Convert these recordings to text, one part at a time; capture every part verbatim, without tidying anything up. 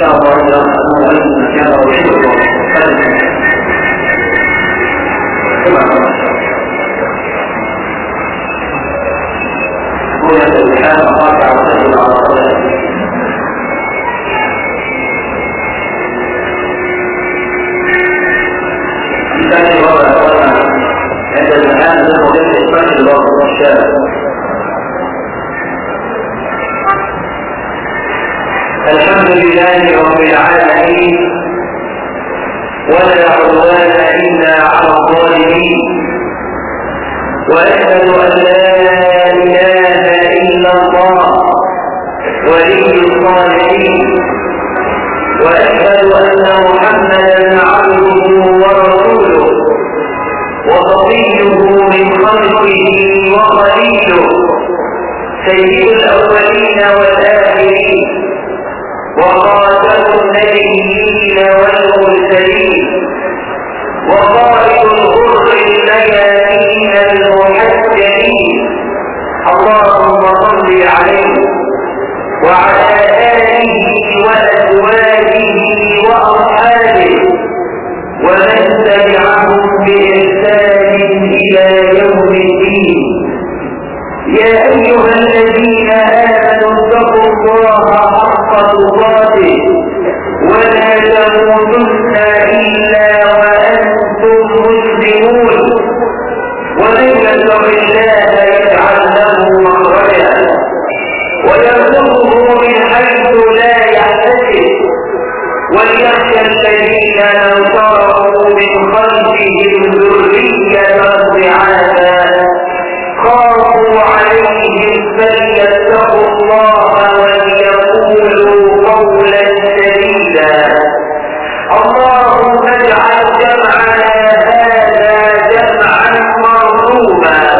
شاء الله يرحمه وإن كان رشيدا رؤية الإنسان قاطع وسجل على صلاته. الثاني هو أولا عند الزمان له جمع إثبات الوقت والشارع. الحمد لله رب العالمين ولا عدوان إلا على الظالمين، وأشهد أن لا إله إلا الله ولي الصالحين، وأشهد أن محمدا عبده ورسوله وصفيه من خلقه وخليله، سيد الأولين والآخرين وخاتم النبيين والمرسلين وقائد الغر الميامين المحجلين، اللهم صل عليه وعلى آله وأزواجه وأصحابه ومن تبعهم بإحسان إلى يوم الدين. يا أيها الذين آمنوا اتقوا الله حق تقاته ولا تموتن إلا وأنتم مسلمون، ومن يتق الله يجعل له مخرجا ويرزقه من حيث لا يحتسب، وليخشى الذين لو تركوا من خلفهم ذرية ضعافا خافوا عليهم فليتقوا الله وليقولوا قولا سديدا. اللهم اجعل جمعنا هذا جمعا مرحوما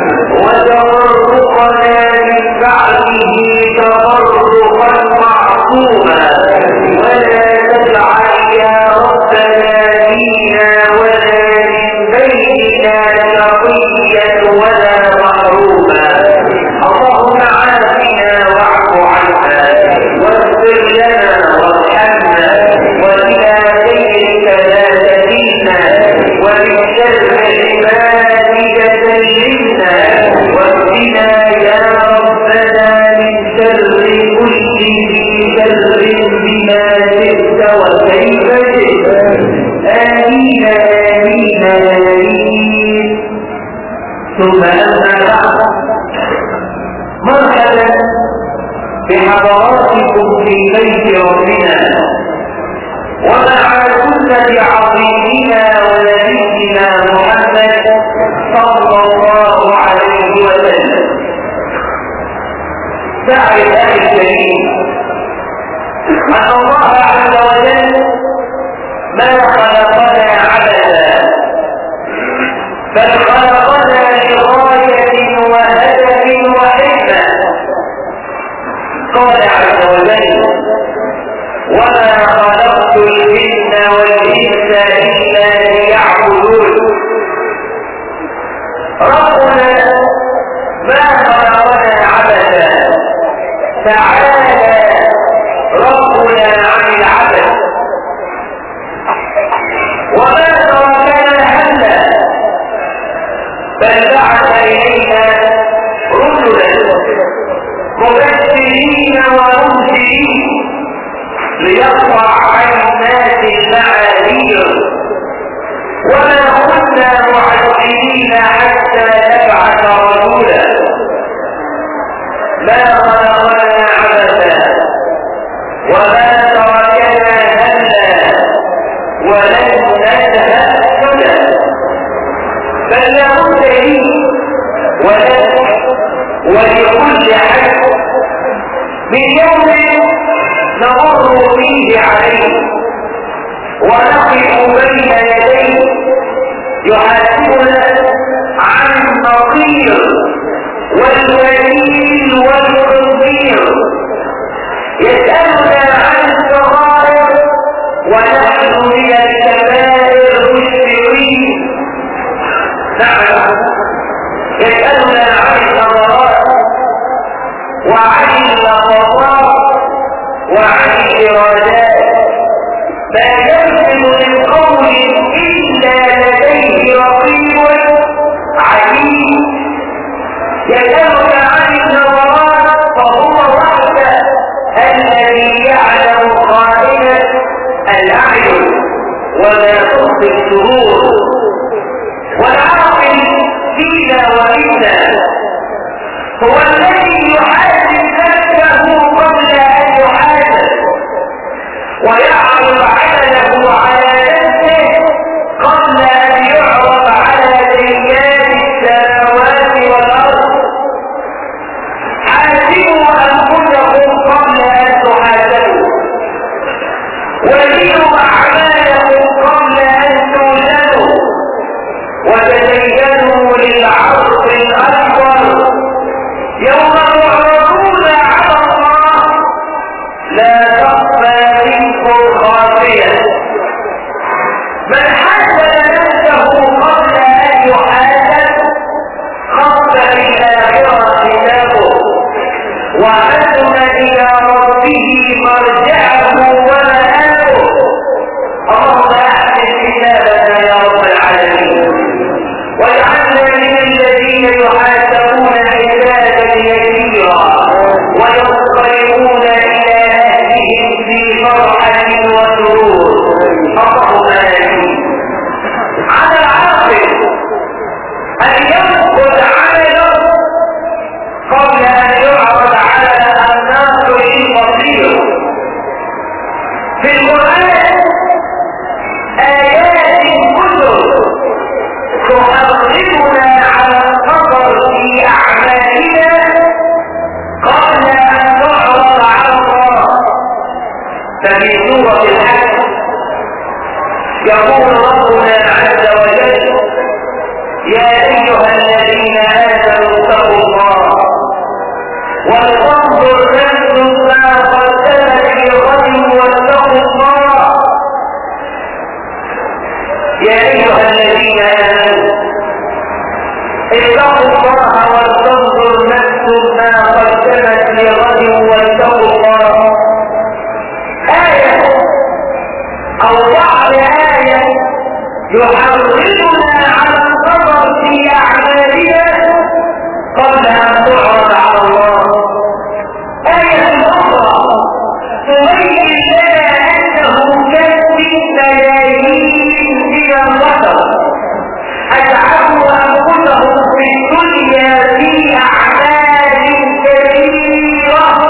وتفرقنا من بعده تفرقا معصوما، ولا تجعل يا ربنا فينا ولا من بيننا شقيا ولا محروما. اللهم عافنا واعف عنا واغفر لنا وارحمنا وإلى غيرك لا تكلنا، ومن شر عبادك سلمنا، واهدنا يا ربنا من شر كل ذي شر بما شئت وكيف شئت. آمين آمين آمين. ثم أما بعد، مرحبا بحضراتكم في بيت ربنا ومع سنة عظيمنا ونبينا محمد صلى الله عليه وسلم. تعرف أخي الكريم أن الله عز وجل ما خلقنا عبثا، بل خلقنا لغاية وهدف وحكمة. قال عز وجل: وما خلقت الجن والإنس إلا ليعبدون. ربنا ما خلقنا عبثا، تعالى ربنا عن العبث، وما تركنا هملا، بل بعث إلينا رسلا مبشرين ومنذرين ليقطع عن الناس المعاذير، وما كنا معذبين حتى نبعث رسولا. ما خلقنا عبثا وما تركنا هملا ولن نذهب سدى، بل لابد لي ولك ولكل حد من يوم نمر فيه عليه ونقف بين يديه يحاسبنا عن النقير والوكيل والخنزير، يسألنا عن الصغائر ونحن من الكبائر مشفقين. نعم، يسألنا عن الثمرات وعن اللحظات وعن الإرادات ما يلفظ من قول إلا لديه رقيب عتيد يسألك عن النظرات فهو وحده الذي يعلم خائنة الأعين وما تخفي الشرور والعاقل فينا ومنا هو الذي يحاسب نفسه قبل أن يحاسب ويعرض عمله على نفسه قبل أن يعرض على رجال السماوات والأرض. حاسبوا أنفسكم قبل أن تحاسبوا وزنوا أعمالكم قبل أن توزنوا وتزينوا للعرض الأكبر يوم تعرضون على الله لا تخفى منكم خافية. من حاسب نفسه قبل أن يحاسب خف في الآخرة كتابه وحسن إلى ربه مرجعه ومآبه. اللهم أحسن كتابنا يا رب العالمين واجعلنا من الذين يحاسبون حسابا يسيرا وينقلبون إلى أهلهم في فرحة وسرور. اللهم آمين. على العاقل أن ينقض عمله قبل أن يعرض على الناصر البصير. في القرآن آيات كثر تحرضنا على النظر في أعمالنا قبل أن نعرض على الله. ففي سورة الحج يقول ربنا عز وجل يا أيها الذين آمنوا اتقوا الله ولتنظر نفس ما قدمت لغد واتقوا الله. يا أيها الذين آمنوا اتقوا الله ولتنظر نفس ما قدمت لغد واتقوا الله. آية أو بعض آية يحرضنا على النظر في أعمالنا قبل أن تعرض على الله. آية أخرى تبين لنا أنه كسب ملايين من البشر أتعبوا أنفسهم في الدنيا في أعمال كثيرة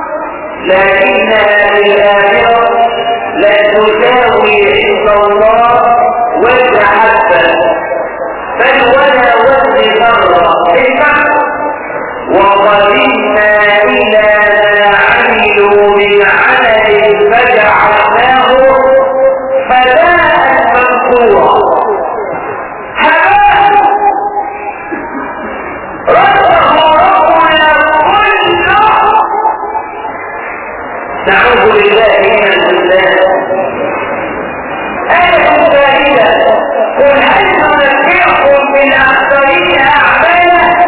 لكنها للآخرة لا تساوي عند الله وزن حبة بل ولا وزن ذرة. وقدمنا إلى ما عملوا من عمل فجعلناه فباء منثورا. هباء رده ربنا كله. نعوذ بالله من الخذلان. آية فائدة قل هل ننبئكم بالأخسرين أعمالا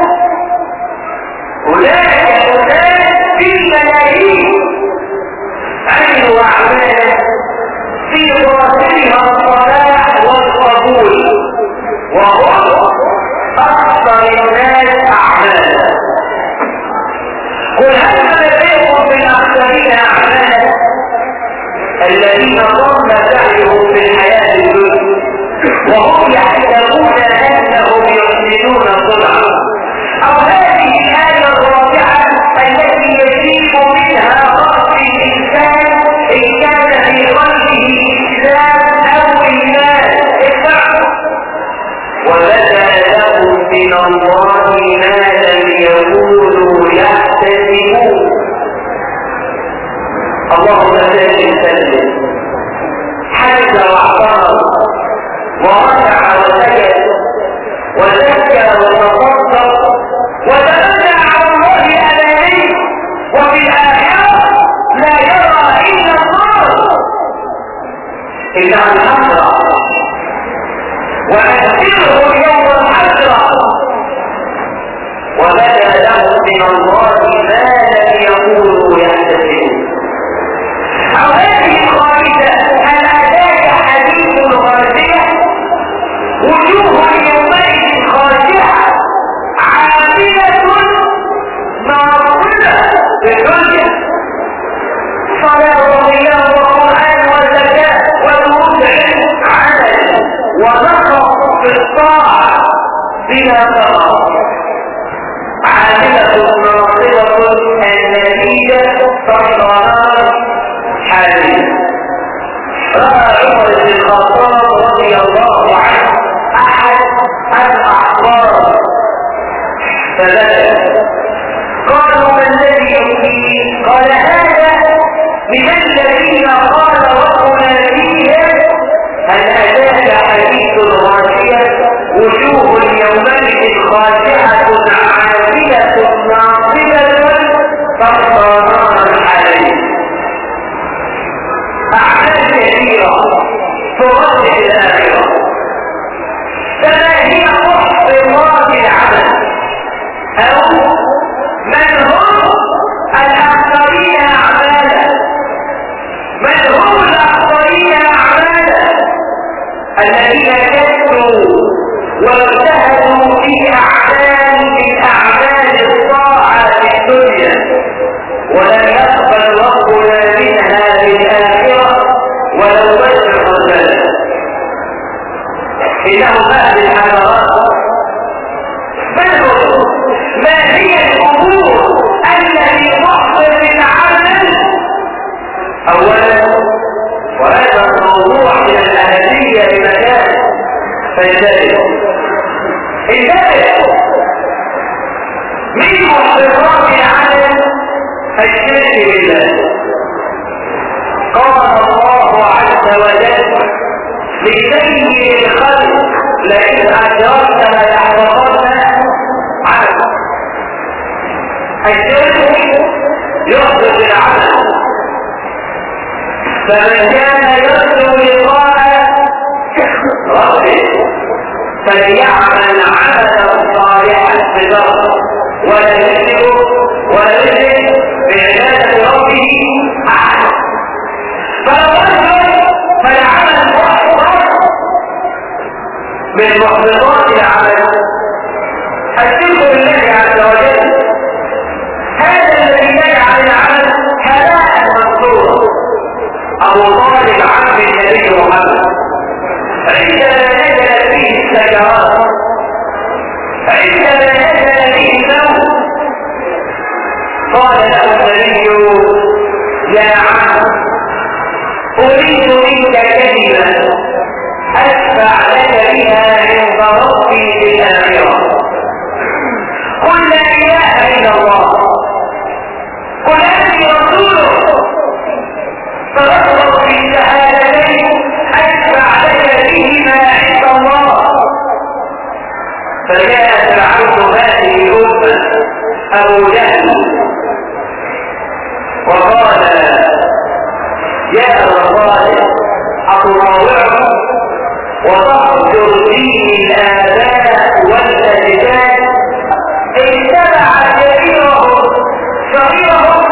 أولئك الناس بالملايين عملوا أعمالا في ظاهرها الصلاح والقبول وهم أكثر الناس أعمالا. قل هل ننبئكم بالأخسرين أعمالا الذين ضل سعيهم في الحياة الدنيا وهم يحسبون أنهم يحسنون صنعا. أو هذه الآية الرابعة التي يجيب منها رأس الإنسان إن كان في قلبه إسلام أو إيمان. وبدأ لهم من الله ما لم يكونوا يحتسبون. اللهم سلم سلم. حج واعتمر وركع وسجد وزكى وتصدق وتمنى على الله امانيه وفي الاخره لا يرى الا النار. انها الحسره وانذره يوم الحسره. وبدا لهم من الله ما لم يكونوا يحتسبون. أو هذه بلا ثمر عاملة ناصبة النتيجة صحراء حالية. رأى عمر بن الخطاب رضي الله عنه أحد الأحبار فبدأ قالوا ما الذي يبكي؟ قال هذا من الذين قال ربنا فيهم هل أتاك حديث الغاشية وجوه يومئذ خاشعة عاملة ناصبة تصلى نارا عليه. أعمال كثيرة ترجح الآخرة. فما هي محبطات العمل أو من هم الأخطرين أعمالا؟ من هم الأخطرين أعمالا؟ الذين كسروا واجتهدوا في أعمال من أعمال الطاعة في الدنيا ولم يقبل ربنا منها في الآخرة ولو بشر الرسالة. إنهم أهل الحضارات. من هم؟ ما هي الأمور التي تحضر العمل؟ أولا وهذا الموضوع من الأهمية بمكان فالذات الذات من محضرات العمل الشرك بالله. قال الله عز وجل لسيد الخلق لئن أشركت ليحبطن عملك. الشرك يحبط العمل. فمن كان يرجو لقاء ربه فليعمل عملا صالحا بذره ولا يشرك ولا يشرك بعباده ربه احدا. فلو رجل فالعمل محبط من محبطات العمل الشرك بالله عز وجل. هذا الذي يجعل العمل هباء منثورا. أبو طالب عم النبي محمد عندما نزل فيه السكرات عندما نزل فيه الموت قال له النبي يا عم أريد منك كلمة أشفع لك بها عند ربي في الآخرة. قل لا إله إلا الله قل أنت رسوله فاصبر في شهادتين أشفع لك بهما عند الله. فجاء فرعون هذه الأمة أبو جهل وقال يا أبا صالح أتطاوعه وتحضر فيه الآباء والأجداد اتبع كبيرهم صغيرهم.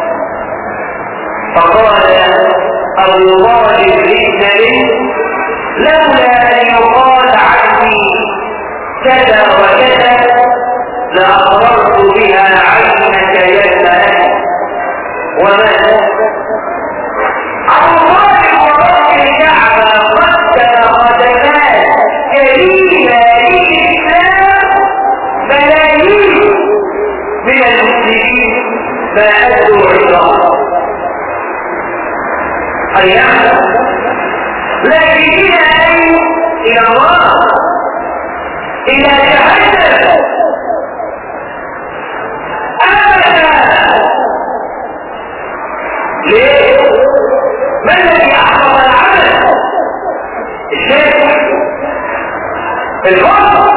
فقال أبو طالب للنبي لولا أن يقال عني كذا وكذا لأقررت بها عينك يا ابن وماذا؟ أبو طالب ورب الكعبة قدم خدمات كريمة للإسلام ملايين من المسلمين ما أدوا عظام أيام لكن إلى أين؟ إلى الله إلى جهنم أبدا. ليه؟ ما الذي أحبط العمل؟ الشرك الكفر.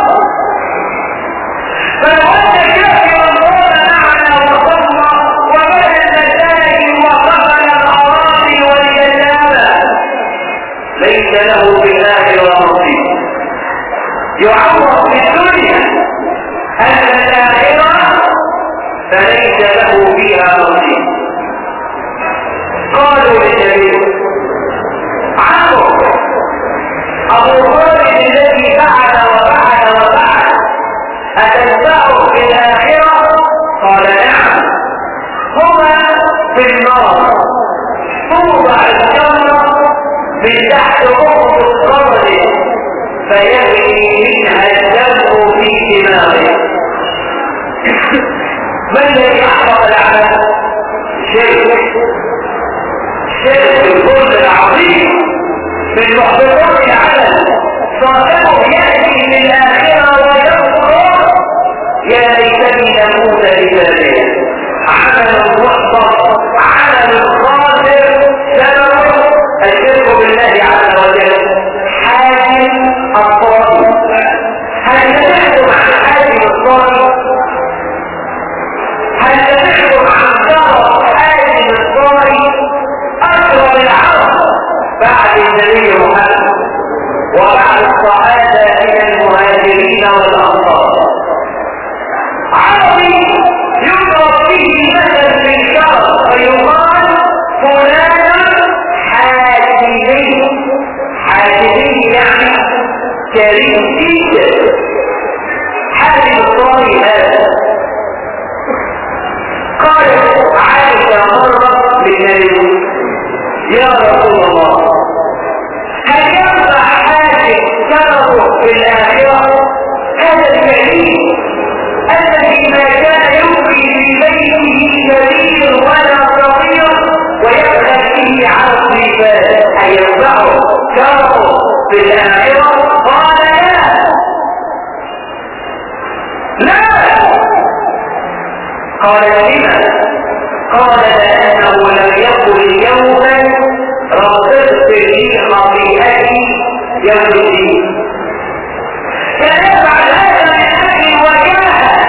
فلو أنت كافرا قال معنا وصلنا وبنى المساجد وقبل الأراضي والجنابة ليس له بالآخرة نصيب. يعوض في الدنيا أما الآخرة فليس له فيها نصيب. قالوا للنبي عمرو أبو طالب الذي فعل وفعل وفعل أتتبعه في الآخرة؟ قال نعم هما في النار توضع الجنة من تحت أخذ الصدر فيجري منها الدم في دماغه. ما الذي احبط العمل؟ شرك شرك الكل العظيم من محبطات العمل. صاحبه ياتي في الاخره ويذكر يا ليتني نموت بذلك. عمل محبط، عمل خاسر، سببه الشرك بالله عز وجل. حاجم الطائف، هل تحكم عن حاجم الطائف؟ هل تحكم عن شرف حاجم الطائف؟ اكرم العرب بعد النبي محمد وبعد الصحابه من المهاجرين والانصار. عربي يضرب به مثل في الشرف فيقال فلان حاجمي. حاجمي يعني كريم جدا. حاجم الطائف هذا. قالت عائشة مرة للنبي يا رسول الله هل ينفع حاجم شرفه في الآخرة؟ هذا الكريم الذي ما كان يبقي في بيته كبير ولا صغير ويبقى فيه على الضيفات، أن ينفعه شرفه في الآخرة؟ قال لا لا. قال لما؟ قال لأنه لم يقل يوما رب اغفر لي خطيئتي يوم الدين. فنفعل هذا من أجل وجاهه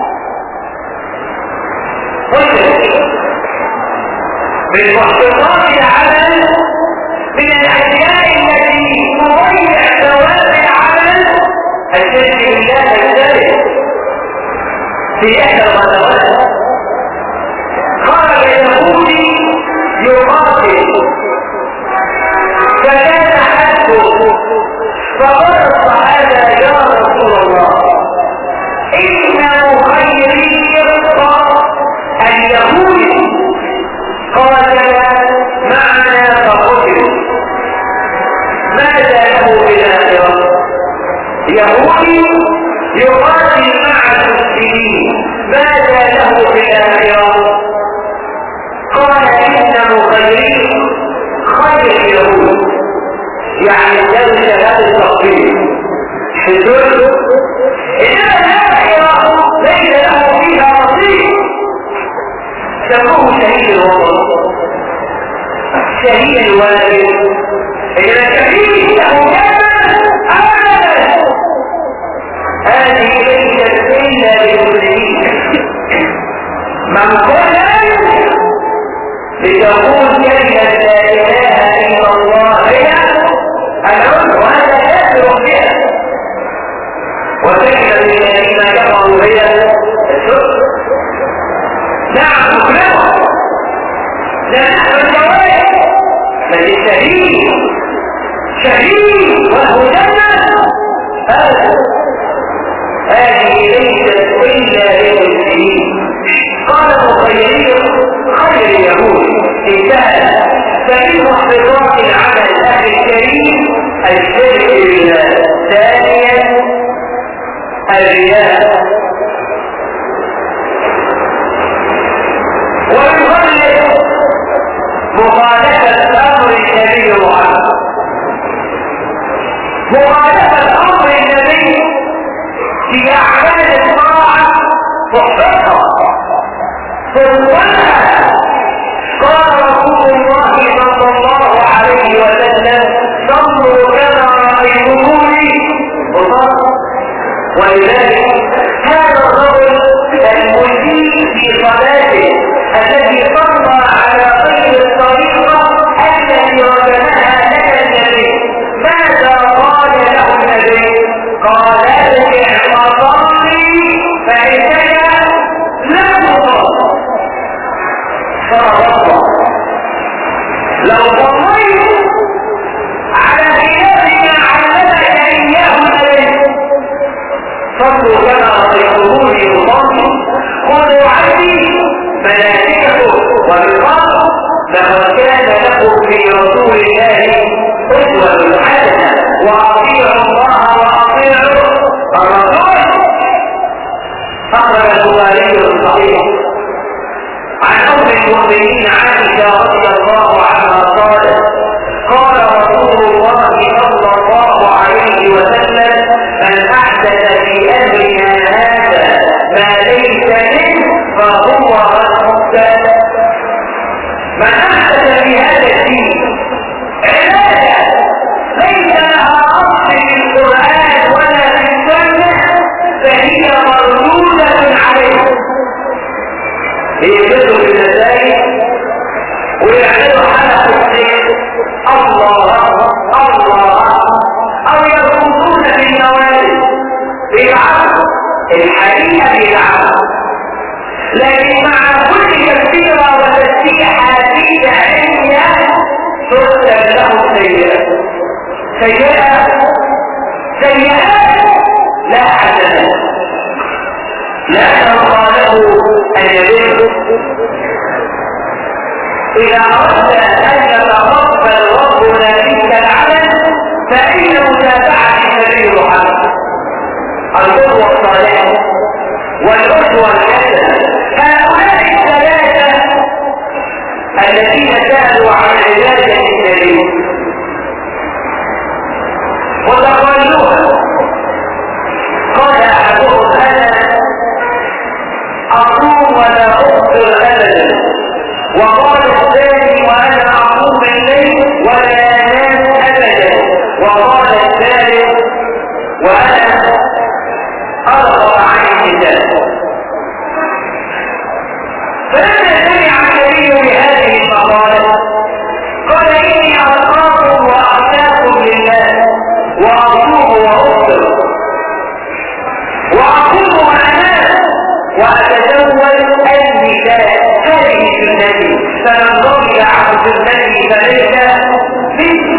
من محبطات العمل، من الأشياء التي تضيع ثواب العمل الشرك بالله الثالث. في إحدى الغزوات خرج يهودي يقاتل فكان حسبه، فقال الصحابة يا رسول الله إنه خيري اليهودي قاتل معنا فقتل، ماذا له بالآخرة؟ يهودي يقاتل مع المسلمين، ماذا له بالآخرة؟ قال إنه خيري خير اليهود، يعني لو شهادة التقدير حدود. إنما الآخرة ليس له فيها نصيب. سموه شهيد الوطن، شهيد الولد. إذا كفيه له جنة أبدا. هذه ليست إلا للمسلمين منقولا لتقول كلمة لا إله إلا الله هي العلم، وهذا كافر بها. وكلمة الذين كفروا هي الشرك. نعم نكلمه لا نحن الجواب بل الشهيد شهيد وله جنة. هذا هذه ليست إلا للمسلمين. قال مخيرين خير اليهود انتهى. فمن محبطات العمل أهل الكريم الشرك بالله. ثانيا الرياء. ويغلق مخالفة أمر النبي محمد. مخالفة أمر النبي في أعمال الطاعة محبطة فوقها. قال رسول الله صلى الله عليه وسلم صلوا كما رأيتموني وصلوا. ولذلك إذا أردت أن يتقبل ربنا منك العمل فإن متابعة النبي محمد القدوة الصالحة والأسوة الحسنة. هؤلاء الثلاثة الذين سألوا عن عبادة النبي وتقالوها، قال أحدهم أنا أصوم ولا أفطر أبدا، وقال الثاني وأنا أقوم الليل ولا أنام أبدا، وقال الثالث وأنا أرغب عن النساء. فلما سمع النبي بهذه المقالة قال إني أخاف وأخشاكم لله وأصوم وأفطر وأقوم وأنام وأتزوج النساء، هذه سنتي، فمن ضل عن سنتي فليس مني.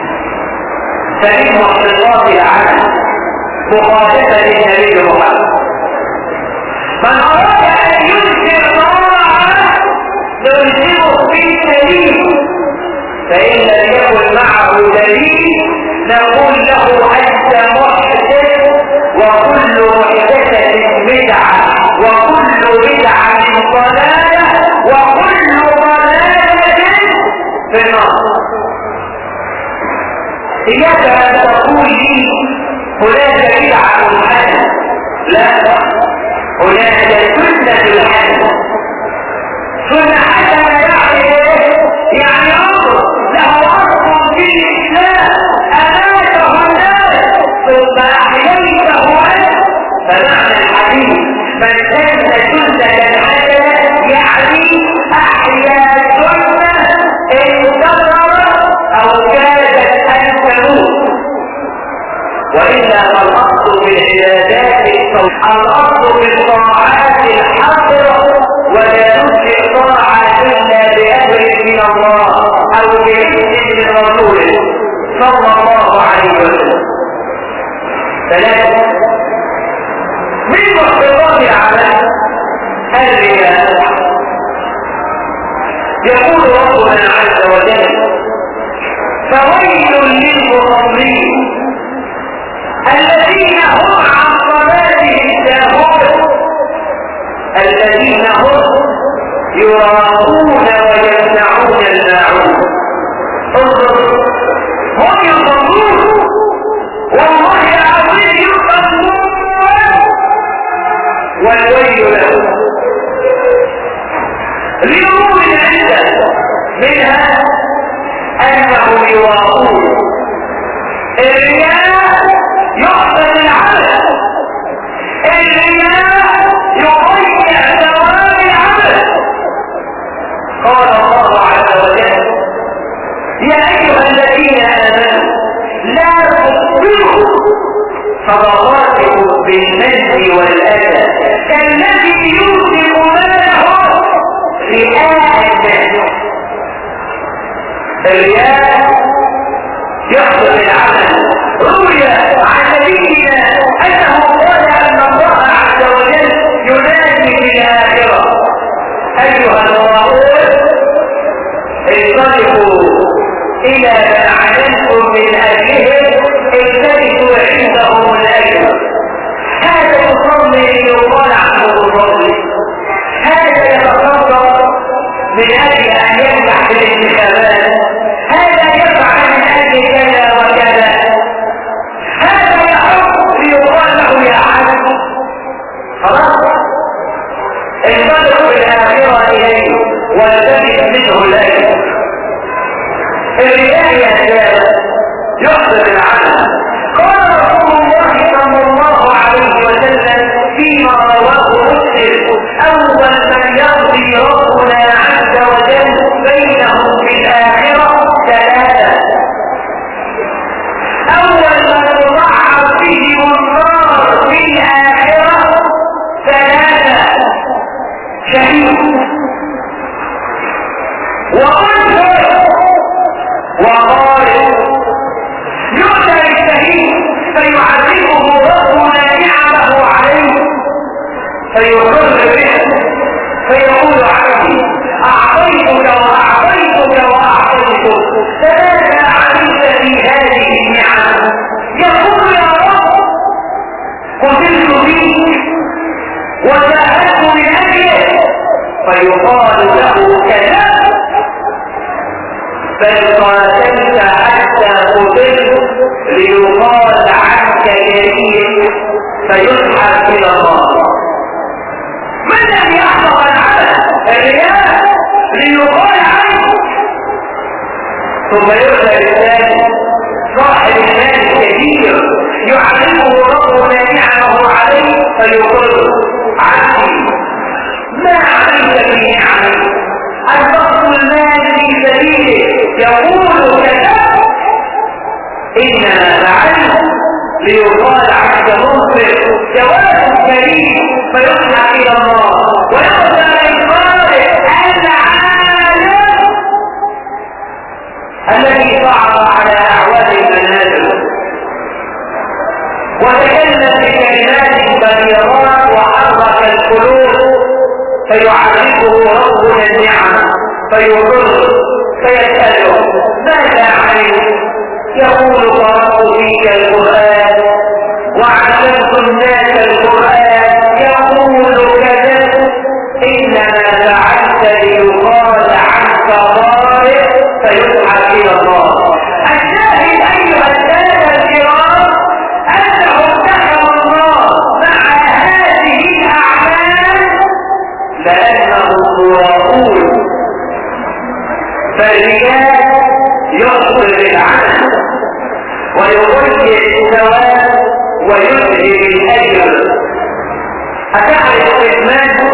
فمنه اختصاص العمل مخالفة للنبي محمد. من أراد أن ينكر طاعة نلزمه بالدليل، فإن لم يكن معه دليل نقول له أنت محدث، وكل محدثة بدعة، وكل بدعة ضلالة، وكل ضلالة في النار. إياك أن تقول لي هناك بدعة حسنة، لا، هناك سنة الحسنة. سنة حسنة يعني ايه؟ يعني أمر له أصل في الإسلام أماته الناس ثم أحييته أنت. فمعنى الحديث من سن سنة حسنة يعني أحيا سنة انتظرت أو كادت أن تموت. وإلا فالأصل في العبادات الأصل في الطاعات الحقرة، ولا نشرك طاعة إلا بأمر من الله أو بإذن من رسوله صلى الله عليه وسلم. ثلاثة من مخططات العمل الرياء. يقول ربنا عز وجل فويل للمصلين الذين هم عن صلاتهم ساهون الذين هم يراءون ويمنعون الماعون. انظر، هم يصلون والله العظيم يصلون والويل لهم لأمور عدة، منها أنهم يراءون. الرياء يحسن العمل، الرياء يضيع ثواب العمل. قال الله عز وجل يا أيها الذين آمنوا لا تبطلوا صدقاتكم بالمن والأذى كالذي ينفق ماله رئاء الناس. الرياء يحسن العمل. روي عن نبينا انه قال ان الله عز وجل ينادي في الاخره ايها المراؤون انطلقوا الى من علمتم من اجلهم التمسوا عندهم الاجر. هذا يصلي يقال عنه المصلي، هذا يتصدق من اجل ان ينجح في الانتخابات، هذا يفعل من اجل كذا وكذا، هذا يحب ليقال له يا عبد. خلاص انطلقوا الاخره اليه والتمس منه الاجر. الرياء يا ساده يحسن العمل. قال رسول الله صلى الله عليه وسلم فيما رواه مسلم اول من يقضي ربنا عز وجل بينهم في الاخره ثلاثه. اول من تضعف فيهم النار في الاخره ثلاثه: شهيد وقتل وقارئ. يؤتى بالشهيد فيعذبه ربنا نعمه عليه فيقر به فيقول عبدي اعطيتك واعطيتك فيقال له كذا بل قاتلت حتى قتلت ليقال عنك كريم فيسحب الى الله. من لم يحفظ العمل الرياء ليقال عنه ثم يرسل الثاني صاحب المال الكبير يعلمه ربنا نعمه عليه فيقول عني ما عليك بنعمه البسط المال في سبيله يقول كذا انما فعلت ليقال عنك منصف جواب كريم فيسحب الى الله. ويرسل الخالق العالم الذي صعد على اعواد المنازل وتكلم بكلمات بليغات وحرك القلوب فيعرفه ربنا النعم فيقر فيسأله ماذا عليك؟ يقول قرأت فيك القرآن وعلمت الناس القرآن يقول كذا إنما فعلت ليقال عنك ضارب فيسحب إلى الله. الشاهد أيها السادة الكرام أنه اتخذ الله مع هذه الأعمال لأنه يقول فالرياء يقصد العمل ويضيع الثواب ويذهب الأجر. أتعرف قسمان؟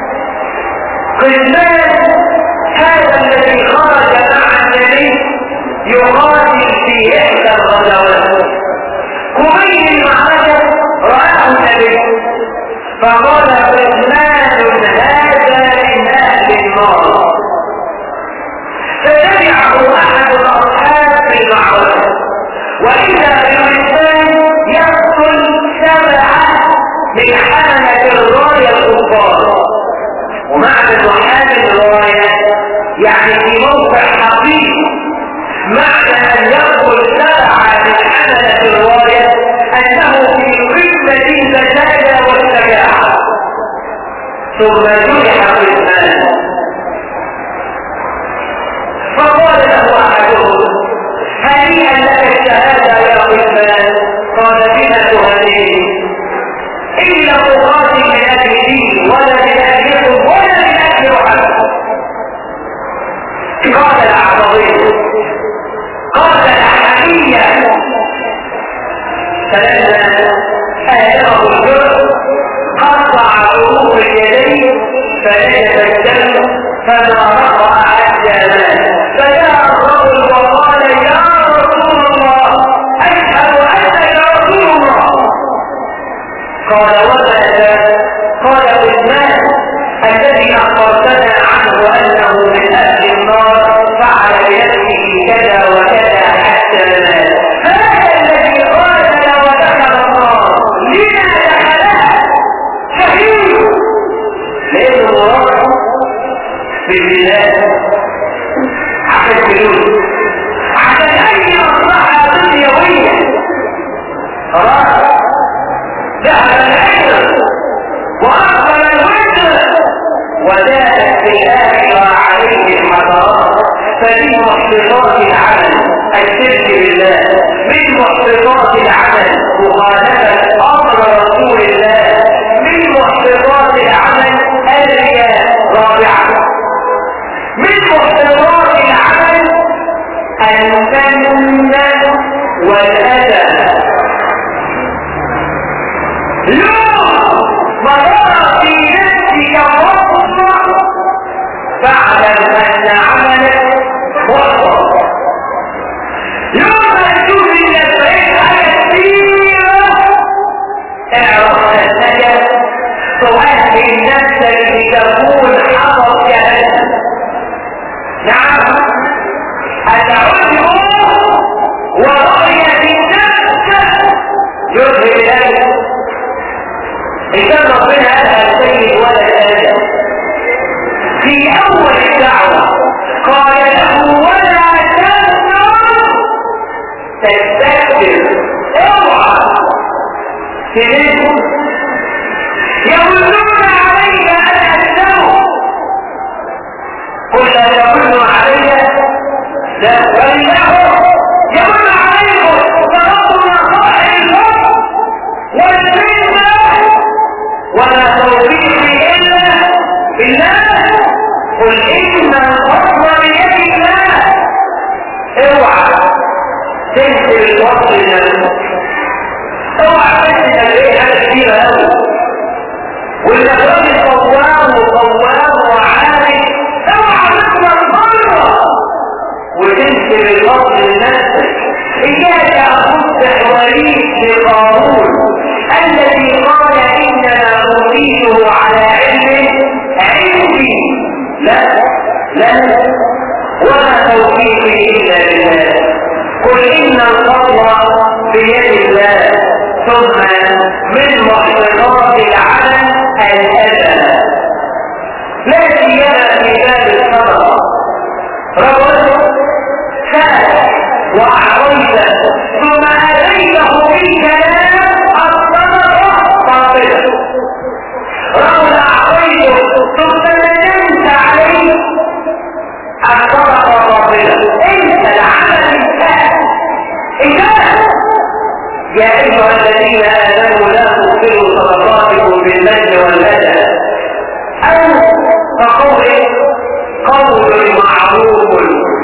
قسمان هذا الذي خرج مع النبي يقاتل في إحدى الغزوات قبيل المعركة رآه النبي فقال قسمان هذا من أهل النار فتبعه أحد الأصحاب في المعركة وإذا بالإنسان يقتل سبعة من حملة الراية الكفار. ومعنى حامل الراية يعني في موقع حقيقي. معنى أن يقتل سبعة من حملة الراية أنه في قمة البسالة والشجاعة. ثم جرح قسمان فقال له أحدهم هنيئا لك الشهادة يا قسمان. قال بما تهنيني؟ إلا تقاتل من أجل دين ولا من أجلكم ولا من أجل محمد. قال العربي قال الحمية فلما آله الجرح قطع عروق اليدين فنجد الدم فما رفع حتى مات فجاء الرجل وقال يا رسول الله أشهد أنك رسول الله. قال وماذا؟ قال عثمان الذي أخبرتنا عنه أنه من أهل النار فعل بنفسه كذا وكذا حتى مات. هذا الذي قاتل ودخل النار لما دخلها شهيد لأنه مرض بالبلاد عشان فلوس عشان أي مصلحة دنيوية خلاص ذهب الأجر وأقبل الوجه وزادت في الآخرة عليه الحضارات. فمن محبطات العمل الشرك بالله، من محبطات العمل مخالفة أمر رسول الله، من محبطات العمل الرياء. رابعا من محبطات العمل المن والأذى. يوم مرار في نفسك وصفة فاعلم أن عملك محبط. يوم تشوف النفسين على كثيرة اعرف أنك تؤهل نفسك لتكون حطب جهنم. نعم العجب ورؤية النفس يذهب الأجل. إذا ربنا قالها السيد ولا الآدم في أول الدعوة قال له ولا تنسى تستكبر اوعى تنسى يقولون عليك أن أسلموا لا فإنه يمن عليكم فربنا صاحبكم والفتنة ولا توفيق إلا بالله. قل إن الفضل بيد الله. اوعى تنسي الفضل لنفسك، اوعى تنسي ايه حاجة كبيرة أوي، والنبي قوام وقوام وعالي، اوعى تكبر مرة وتنسي الفضل لنفسك. إياك أن تصبح وليد لقارون الذي قال إنما أوتيته على علم عندي. لا لا وما توفيقي إلا بالله. قل إن الفضل بيد الله. ثم من محفظات العمل الأذى لا سيما في باب الصدقة. رجل سأل وأعطيته ثم أتيته بالكلام الصدقة باطلة. رجل أعطيته ثم ندمت عليه الصدقة باطلة. انت العمل السهل انتهى. يا ايها الذين امنوا لا تبطلوا صدقاتكم بالمن والأذى او كقول قول معروف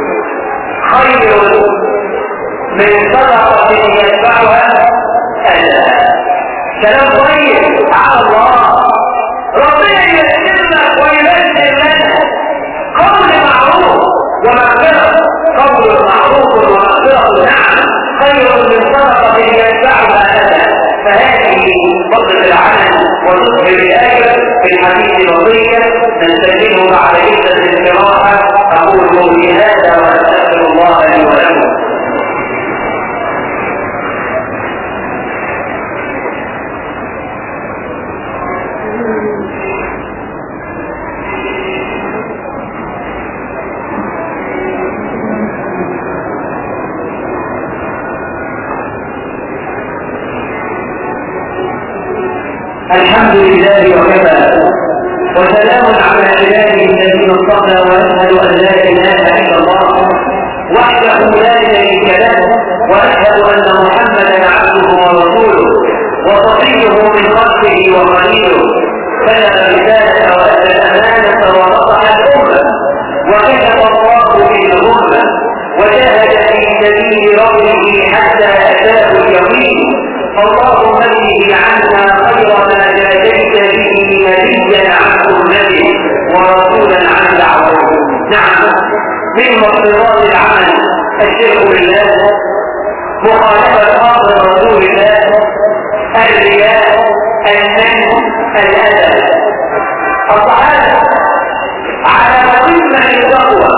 خير من صدقة يتبعها أذى. كلام طيب على الله، ربنا ييسر لك وييسر لنا. قول معروف ومغفرة، قول معروف ومغفرة نعم خير من صدقة يتبعها أذى. فهذه فضل العمل ونصف الآية في الحديث الوصية نستجيبه بعد عدة الاستراحة. أقول قولي هذا وأستغفر الله لي ولكم. الحمد لله وكفى وسلام على عباده الذين اصطفى، واشهد ان لا اله الا الله وحده لا شريك له، واشهد ان محمدا عبده ورسوله وصفيه من خلقه وخليله، بلغ الرساله وادى الامانه ونصح الامه وكشف الله به الغمه وجاهد في سبيل ربه حتى اتاه اليقين. اللهم به عنا خير ما جادلت به نبيا عن امته ورسولا عن دعوته. نعم من مقتضيات العمل الشرك بالله، مخالفه امر رسول الله، الرياء، المن، الاذى. الصحابه على قمه التقوى،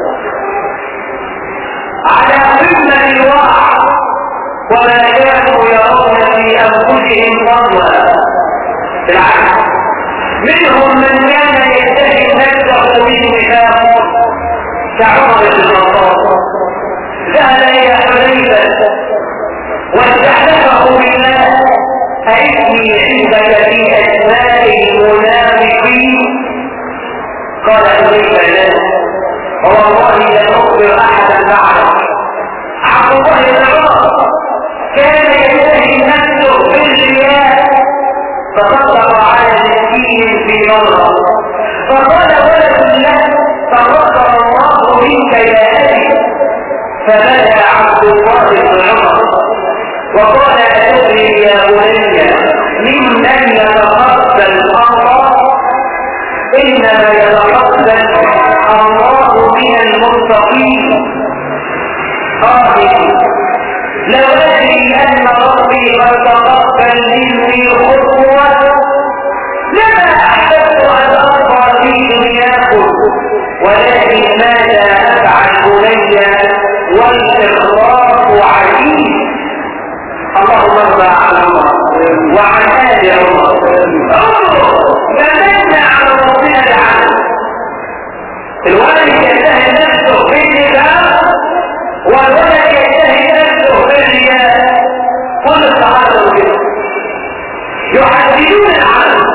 على قمه الورع، وما كانوا يرون في انفسهم فضلا. بالعكس منهم من كان يتهم نفسه بالنفاق كعمر بن الخطاب، ذهب الى حذيفه واستحلفه بالله أئني عندك في اسماء المنافقين؟ قال حذيفه لا والله لن اخبر احدا بعدك. عبد الله بن عمر كان يتهم نفسه بالرياء فصدق على مسكين في مرة فقال ولد له تغفر الله منك يا أبي. فبدا عبد الله بن عمر وقال أتدري يا بني ممن يتقبل الله؟ إنما يتقبل الله من المتقين. قال لو أدري أن ربي قد تقبل مني خطوة لما أحببت أن أبقى في دنياكم، ولكن ماذا أفعل بني والإخلاص عزيز. اللهم ارضى عن عمر وعن آل عمر. انظر فمنع عن ربنا العمل. الولد يتهم نفسه بالنفاق والولد يتهم نفسه بالرياء. كل الصحابه كده يحددون العمل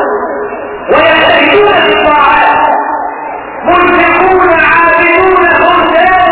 ويجتهدون في الطاعات، منفقون عابدون خرسان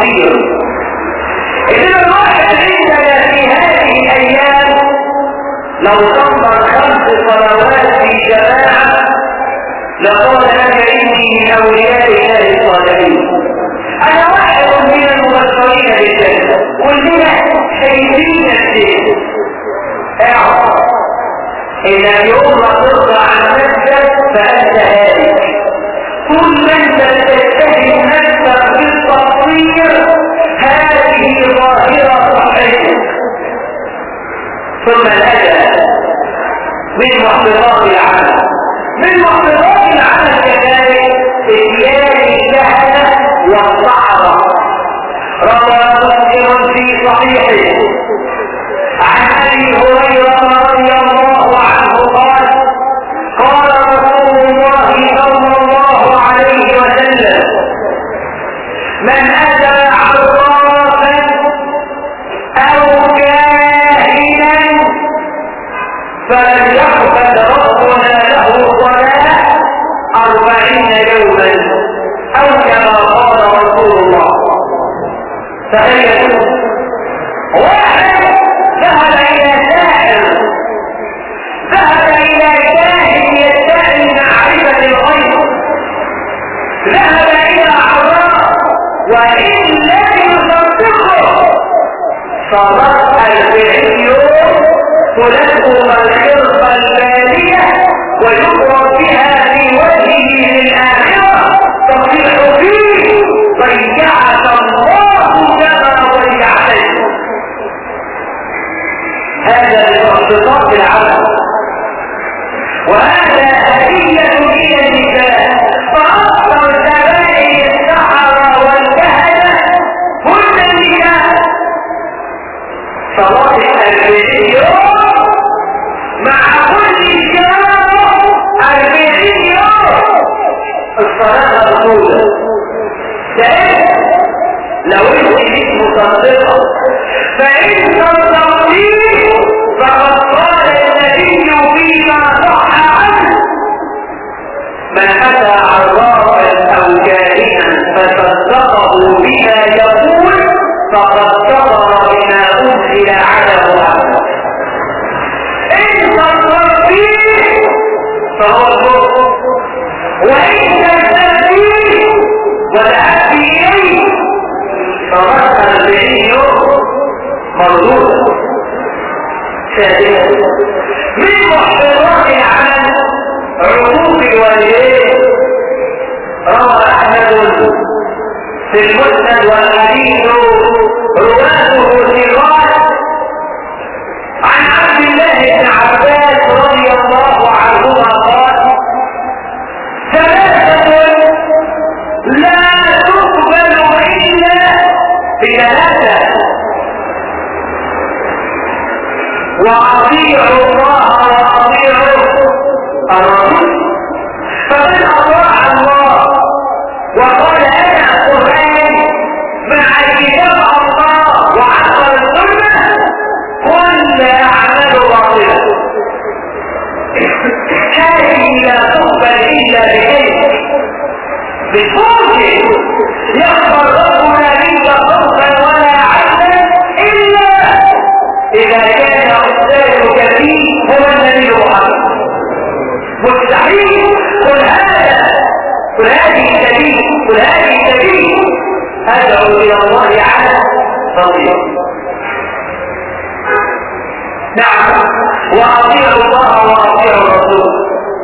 خطير. إذا الواحد عندنا في هذه الأيام لو صلى خمس صلوات في جماعة لقال لك إني من أولياء الله الصالحين. أنا واحد من المبشرين بالجنة كلنا شايفين الشيء. اعرف إن يوم ما ترضى عن نفسك فأنت هالك. كل من تتهم نفسك بالتقصير هذه ظاهرة صحيحة. ثم الأجل من محفظات العمل، من محفظات العمل كذلك اتيان الجهل والصحراء. روى مسلم في صحيحه عن ابي هريره رضي الله عنه قال قال رسول الله صلى الله عليه وسلم من اتى عرافا او كاهنا فلم يقبل ربنا له صلاه اربعين يوما او كما قال رسول الله. تخيل واحد ذهب الى ساحر، ذهب الى كاهن يدعي معرفه الغيب، ذهب الى عراف وان لم يصدقه صارت أربعين يوم تلقم الخرقه الباليه ويضرب بها في وجهه للاخره تصيح فيه ضيعك الله كما ضيعتك. هذا لتخطيطات العمل، وهذا هدية إلى النساء. فأكثر زبائن السحرة والكهنة هن النساء. صلاة الأربعين يوم مع كل شهر أربعين يوم الصلاة الأولى. ثالث لو انت مش مصدقة فإن صدقتيه فقد قال النبي فيما صح عنه من أتى عرافا أو كاهنا فصدقه بما يقول فقد كفر بما أنزل على محمد. إن صدقتيه فهو الكفر، وإن كذبتيه ودعت إليه فمسح الأربعين يوم مردود. سادسا من محفظات العمل عقوق الوالدين. روى أحمد في المسند والحديث رواته ثقات عن عبد الله بن عباس رضي الله عنهما قال ثلاثة لا تقبل إلا بثلاثة وأطيعوا الله وأطيعوا الرسول. فمن أطاع الله وقال أنا قرآن مع كتاب الله وعقل السنة كل أعمال باطلة. هذه لا تقبل إلا بإذن بفوجه يقبل ربنا منك خوفا ولا عدلا إلا إذا كان أستاذك فيه هو النبي محمد. مستحيل قل هذا قل هذه السبيل قل هذه السبيل أدعو إلى الله على بصيرة. نعم وأطيعوا الله وأطيعوا الرسول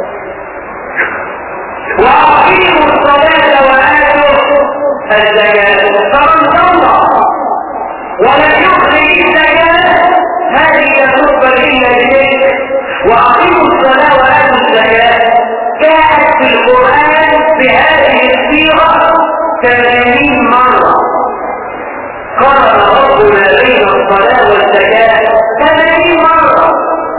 وأقيموا الصلاة وآتوا الزكاة. فمن صلى ولم يخرج الزكاة هذه لا تقبل إلا بذلك. وأقيموا الصلاة وآتوا الزكاة جاءت في القرآن بهذه الصيغة ثمانين مرة. قرن ربنا بين الصلاة والزكاة ثمانين مرة.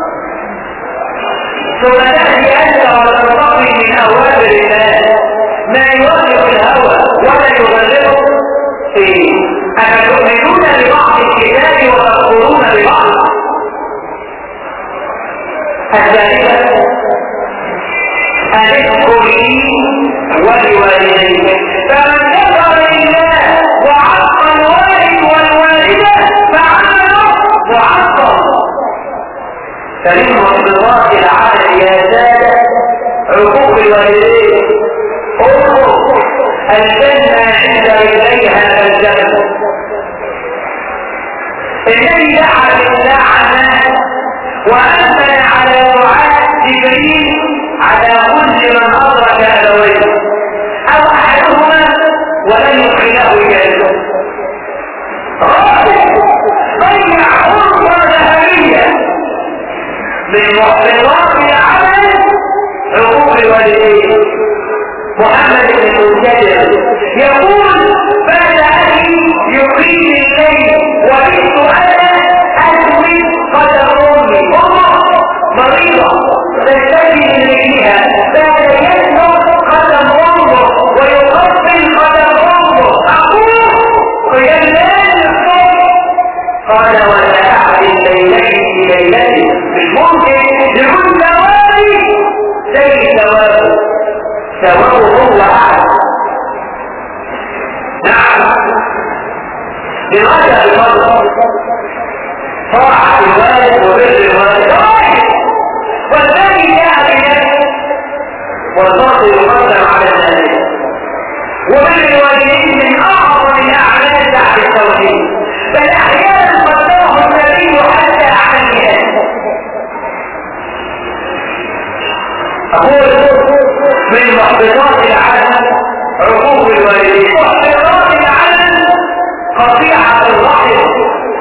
ثم تأتي أنت وتنتقي من أوامر الله ما يوافق الهوى ولا يغرره فيه. أفتؤمنون ببعض الكتاب وتكفرون ببعض. الثالثة أنشكر لي ولوالديك. فمن كفر لله وعقل الوالدين انظر الجنة عند رجليها كالجنة. الذي دعا باللعنة وأنزل على دعاء جبريل على كل من أدرك أبويه أو أحدهما ولن يدخله الجنة. رابع ضيع فرصة ذهبية من محفظات العمل عقوق الوالدين. محمد بن المنكدر يقول بعد أخي يقيم الليل وبئت أنا أسود قدر أمي أمه مريضة تشتكي من رجلها بعد يسمع قدم أمه ويقبل قدم أمه أقول قيلان الصوت قال ولا أعد ليلتي بليلتي مش ممكن يكون ثوابي زي ثوابه ثوابه هو أعلى. نعم لماذا بفضل طاعة الوالد وبر الوالد واحد والثاني جاء بنفسه والباطل يقدم على الناس. وبر الوالدين من أعظم الأعمال بعد التوحيد بل أحيانا قدمه النبي حتى على الجهاد. أقول من محبطات العمل عقوق الوالدين. محبطات العمل قطيعة الرحم.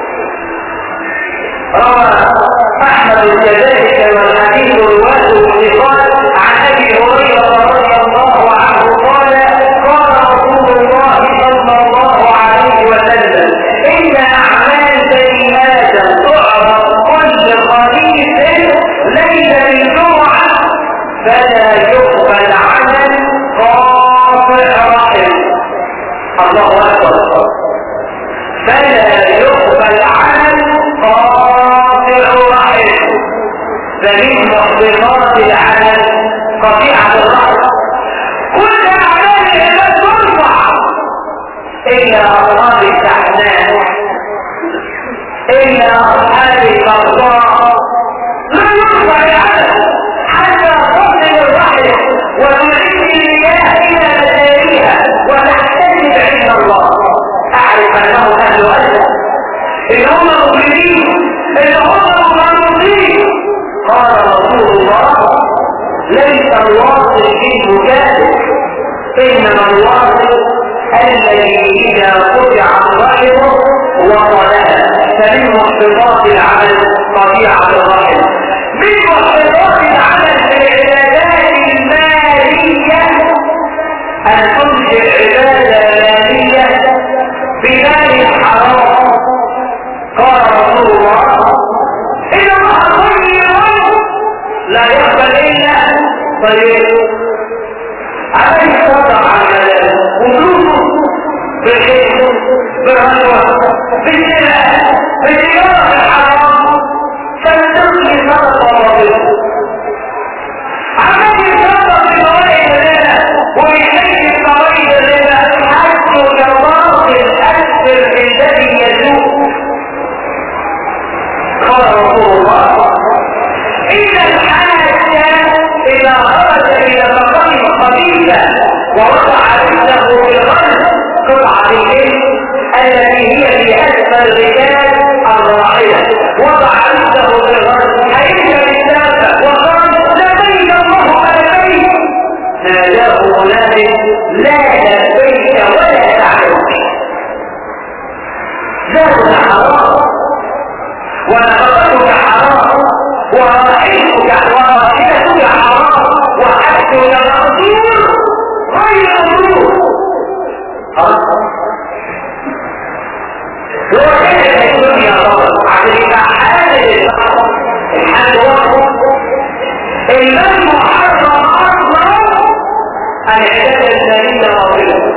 روى أحمد كذلك والحديث رواته ثقات عن أبي هريرة رضي الله عنه قال قال رسول الله صلى الله عليه وسلم إن أعمال بني آدم تعرض كل خليف ليس بالجمعة فلا يقبل عمل قاطع رحم. الله أكبر. فلا يقبل عمل قاطع رحم. فمن محبطات العمل قطيعة الرحم. كل أعمال العباد ترفع إلا أصحاب التحنان إلا أصحاب القضاء لا يرفع العمل حتى تصل الرحم وتعيد المياه إلى مجاريها وتحتسب عند الله. أعرف أنه أهل أسف إن هم مؤمنين إن هم مغمضين. قال رسول الله ليس الواصل في مكاتب إنما الواصل الذي إذا قطع الرحم وصلها. فمن محبطات العمل قطيعة الرحم. من محبطات العمل في العبادات المالية أن تنشئ عبادة مالية بمال حرام. قال رسول الله إن الله طيب لا يقبل إلا طيب. عليه صدق على وجوده بالخير بالهجوة بالسلاح بالتجارة الحرام فلتقل صدق الله. عليه صدق بفوائد لنا وبحيث فوائد لنا حتى كباطل أكثر الذي يجوز. قال رسول الله إن الحاجة إذا خرج إلى مقام خبيثة ووضع رجله في الغرب قطعة الجلد التي هي في أسفل الرجال الراحلة وضع رجله في الغرب حيث بالسافة وقال لبيك الله لبيك. ناداه منادي لا لبيك ولا تعلمك. ذاتك حرام ونفقتك حرام وراحلتك وراحلتك حرام وحدك مقصور غير مقصور. وكذلك الدنيا طبعا عشان حالة الحال وقت المال محرم اصلا العبادة الثانية باطلة.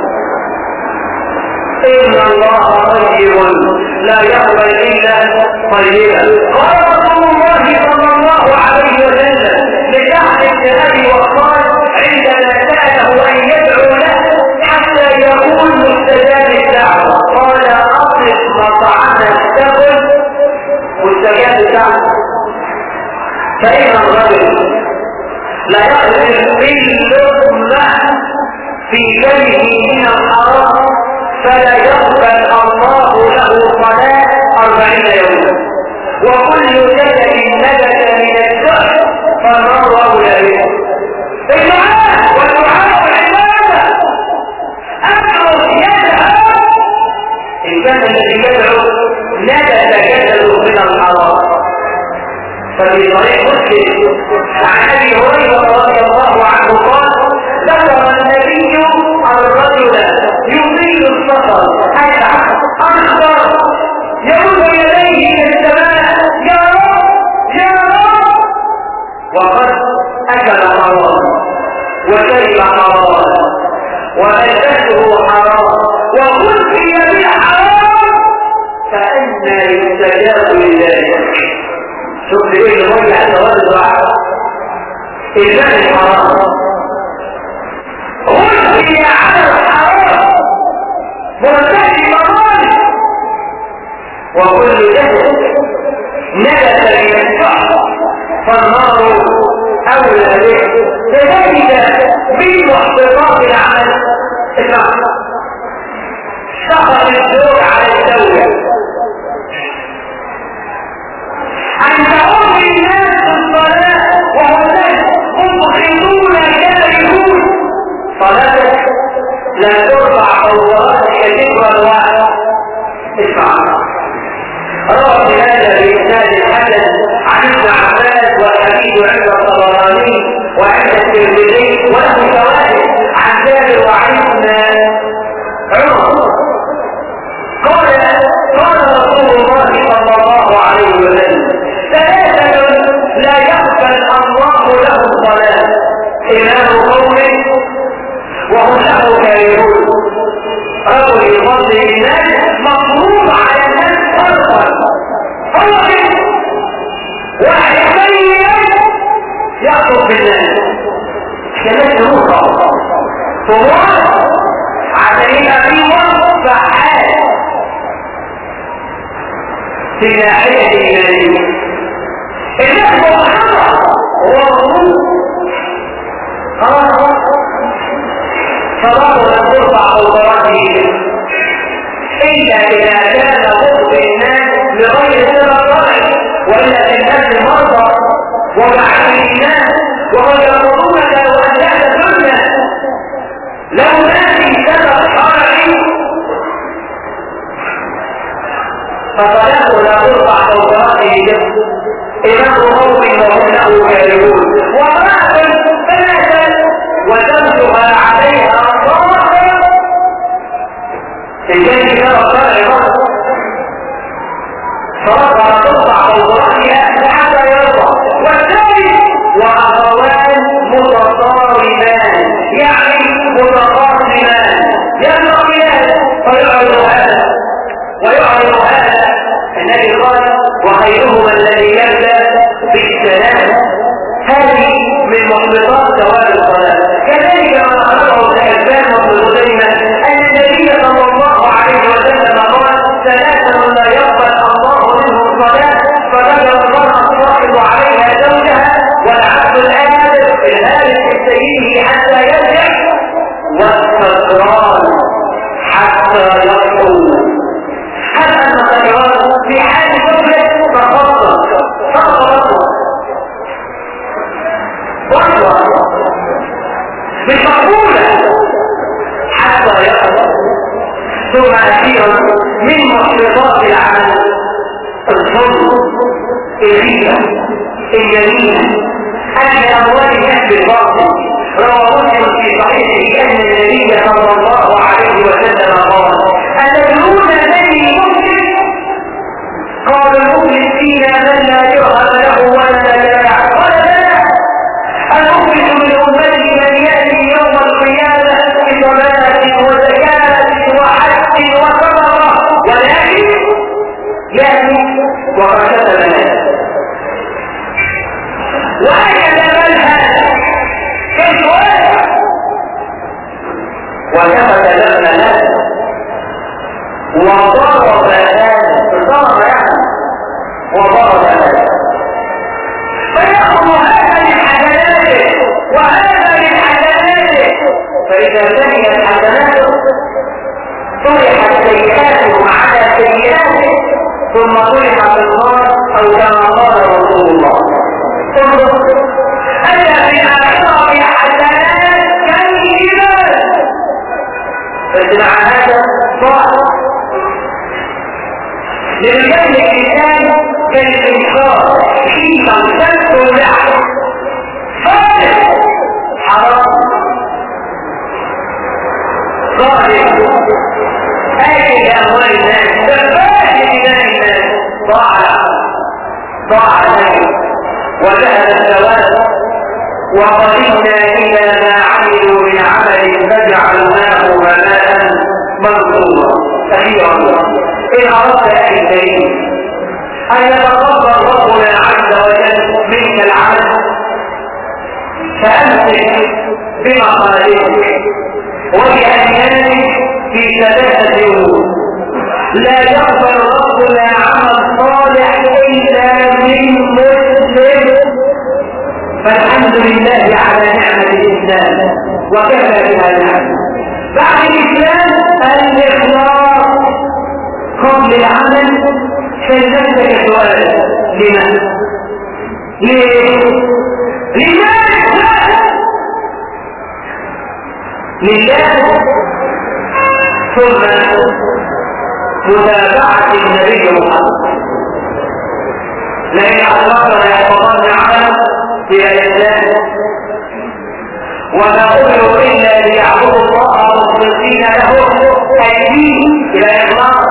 إن الله طيب لا يقبل إلا طيبا. قال رسول الله صلى الله عليه وسلم لسعد بن أبي وقاص عندما سأله أن يدعو له حتى يقول مستجاب الدعوة قال أطلق مطعما تقل مستجاب الدعوة. فإن الرجل لا فيغرق باللقمة في جنبه من الحرام فلا يقبل الله له صلاة أربعين يوما. وكل جسد نبت من الشهر فالنار أولى به. الدعاء والدعاء والعبادة أمر يدعو الجسد الذي يدعو نبت جسده من الحرام. ففي طريق مسلم عن ابي هريره رضي الله عنه قال ذكر النبي الرجل يطيل السفر حتى اخضر يرد يديه الى السماء يا رب يا رب وقد اكل حرام وشرب حرام وألبسه حرام وغذي بالحرام فأنى يستجاب لذلك. شوف ايه اللي هو على ثواب الدعاء المال الحرام غذي على الحرام مرتكب مظالم وكل جسد نبت من الشهر فالنار أولى به. كذلك من محبطات العمل اسمع سخط الزوج على الزوجة أن تعود الناس الصلاة وهم مبخلون كارهون صلاتك لا ترفع فوقاتك ذكرا واحدا. اسمع روى هذا بإسناد الحسن عن ابن عباس والحديث عند الطبراني وعند الترمذي وله شواهد عن جابر وعن ابن عمر قال قال رسول الله صلى الله عليه وسلم ثلاثة لا يقبل الله له الصلاة إمام قوم وهم له كارهون. رجل يصلي الناس مفروض على الناس فرضا هو كده واحد سيء يخطب بالناس كمان تروح تروح عشان يبقى في وقت فعال في ناحية الإيمانية. الناس مبخلة هو مفروض خلاص صلاته لم ترفع فوقاته إلا إذا كان خطب الناس لغير سبب شرعي وإلا في الناس مرضى ومعاني الناس وقد يرفضونك وأن تحت سنة لو نادي سبب شرعي فصلاته لا ترفع فوقاته إمام قوم وهم له كارهون وامرأة ثلاثة وزوجها عليها ظاهر الجانب سبب شرعي مرض صلاة ترفع فوقاتها حتى يرضى. والثالث وأخوان متقاربان يعني متقاربان يلتقيان فيعرض هذا ويعرض هذا. النبي قال وخيرهما الذي يبدأ بالسلام. هذه من محبطات ثواب الصلاة. كذلك ما أخبره ابن حبان وابن خزيمة أن النبي صلى الله عليه وسلم قال ثلاثة لا يقبل الله منه الصلاة فبدأ المرأة تصاحب عليها زوجها والعبد الآدم الهالك السيئ حتى يرجع والسكران حتى يصحو. هذا أن السكران في حال شبه تفضل تفضل وحوة مش مقبولة حتى يصحو. ثم أخيرا من محبطات العمل الظلم الغيبة اليمين أكل أموال الناس بالباطل. روى مسلم في صحيحه أن النبي صلى الله عليه وسلم قال أتدرون الذي يفلس؟ قال المفلس فينا من لا يرهب له ولا لا قال لا. المفلس من أمتي من يأتي يوم القيامة بصلاة وزكاة وحج وصدقة ولكن يأتي وقد كتب الناس وهكذا من هذا كيف وكتب فإذا سهلت حسناته طرحت سيئاته على سيئاته ثم طرح في النار أو كما قال رسول الله. انظر ألا في الآخرة حسنات كثيرة، بس مع هذا ضعف لرجال الإنسان كالإنكار فيما تذكر له فاضل حرام ظالم آكل أموال الناس سفاح لدماء الناس ضاع ضاع عليه وذهب الثواب وقدمنا إلى ما عملوا من عمل فجعلناه هباء منثورا. كثيرا إن أردت أخي الكريم أن يتقبل ربنا عز وجل منك العمل فأمسك بمقاليدك وبأنيانك في ثلاثة أمور. لا يقبل ربنا عمل صالح إلا من مسلم، فالحمد لله على نعمة الإسلام وكفى بها الحمد. بعد الإسلام الإخلاص قبل العمل. فلنسألك سؤال لمن؟ ليه؟ لماذا؟ لله ثم متابعة النبي محمد. لئن أخلصنا يحفظن عمل في الإسلام ولا أمروا إلا ليعبدوا الله مخلصين له الدين إلى إخلاص.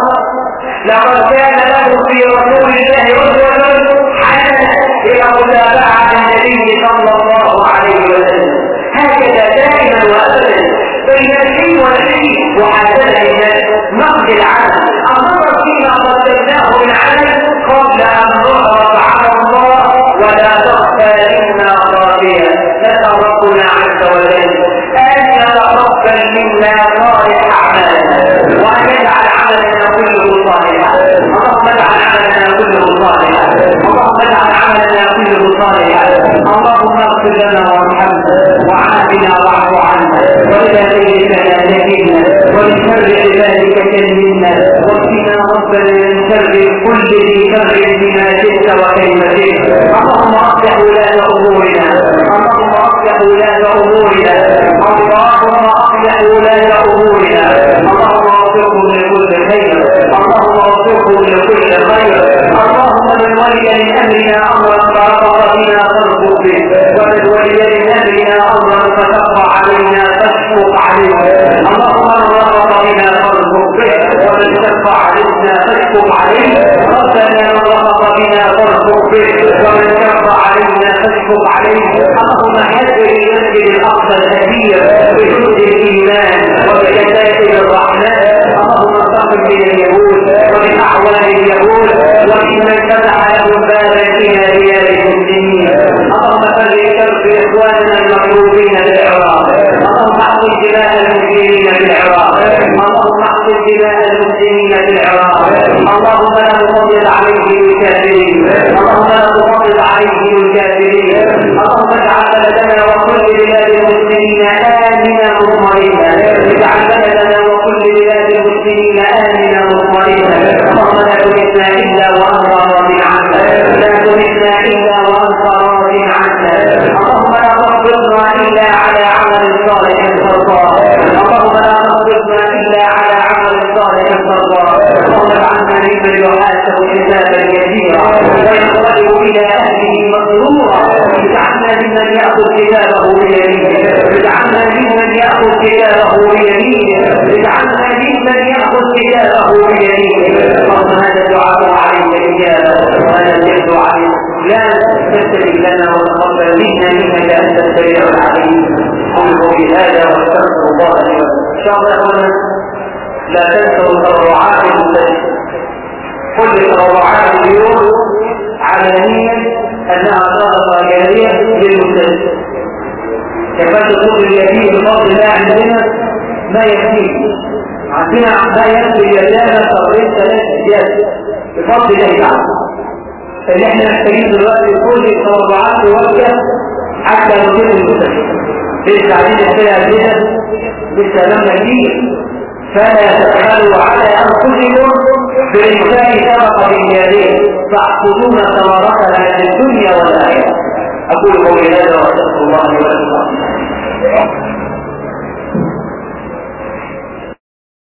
لقد كان له في رسول الله أسوة حسنة إلى متابعة النبي صلى الله عليه وسلم. هكذا دائما وأبدا بين الشيء والشيء وحسنة الناس نقد العمل النظر فيما قدمناه من عمل قبل أن نعرض على الله ولا تخفى منا خافية. نسأل ربنا عز وجل أن يتقبل منا صالح أعمالنا وأن يجعل عملنا كله صالحا. اللهم اجعل عملنا كله صالحا. اللهم اجعل عملنا كله صالحا. اللهم اغفر لنا وارحمنا وعافنا واعف عنا وإلى غيرك لا تكلنا ومن شر عبادك كلمنا واكفنا ربنا من شر كل ذي شر بما شئت وكيف شئت. اللهم اصلح ولاة أمورنا. اللهم اصلح ولاة أمورنا. اللهم اصلح ولاة أمورنا. اللهم وفقهم لكل خير. اللهم وفقهم لكل خير. اللهم من ولي من أمرنا أمرا فرفق بنا فارفق به ومن ولي من أمرنا أمرا فتق علينا فاشفق عليه. اللهم من رفق بنا فارفق به ومن شق علينا فاشفق عليه. ربنا من رفق بنا فارفق به ومن شق علينا فاشفق عليه. اللهم حذر المسجد الأقصى الكبير بجود الإيمان وبكتائب الرحمن. اللهم انتقم من اليهود ومن أعوان اليهود وممن فتح لهم بابا إلى ديار المسلمين. اللهم فرج كرب إخواننا المغلوبين بالعراق. اللهم احفظ دماء المسلمين بالعراق. اللهم احفظ دماء المسلمين بالعراق. اللهم لا تفضل عليهم الكافرين. اللهم لا تفضل عليهم الكافرين. اللهم اجعل بلدنا وكل بلاد المسلمين آمنا مطمئنا. اجعل بلدنا وكل بلاد المسلمين آمنا مطمئنا. اللهم لا تمتنا إلا وأنت راض عنا. لا تمتنا إلا وأنت راض عنا. اللهم لا تقبضنا إلا على عمل صالح ترضاه. اللهم لا تقبضنا إلا على عمل صالح ترضاه. اللهم اجعلنا ممن يحاسب حسابا يسيرا وينقلب إلى أهله مسرورا. اجعلنا ممن يأخذ كتابه بيمينه. اجعلنا ممن يأخذ كتابه بيمينه. اجعلنا ممن يأخذ كتابه بيمينه. اللهم هذا الدعاء عليك إجابة وهذا الجد عليك لا تستجب لنا وتقبل منا إنك أنت السميع العليم. قولوا بهذا واستغفر الله لي ولكم. إن شاء الله لا تنسوا تضرعات المسجد. كل تضرعات اليوم علانية أنها صدقة جارية للمسجد. كما تقول اليتيم بفضل الله عندنا ما يكفيه. عندنا ما يكفي اليتامى صغيرين ثلاث أجيال بفضل الله تعالى. اللي احنا محتاجين دلوقتي كل التضرعات توجه حتى نتم المسجد. ليس علينا فيها كده لسه لما كتير. فلا تبخلوا على انفسكم بالانسان سبق باليدين تحصدون ثمرتها في الدنيا والاخره. اقول قولي هذا واستغفر الله لي ولكم.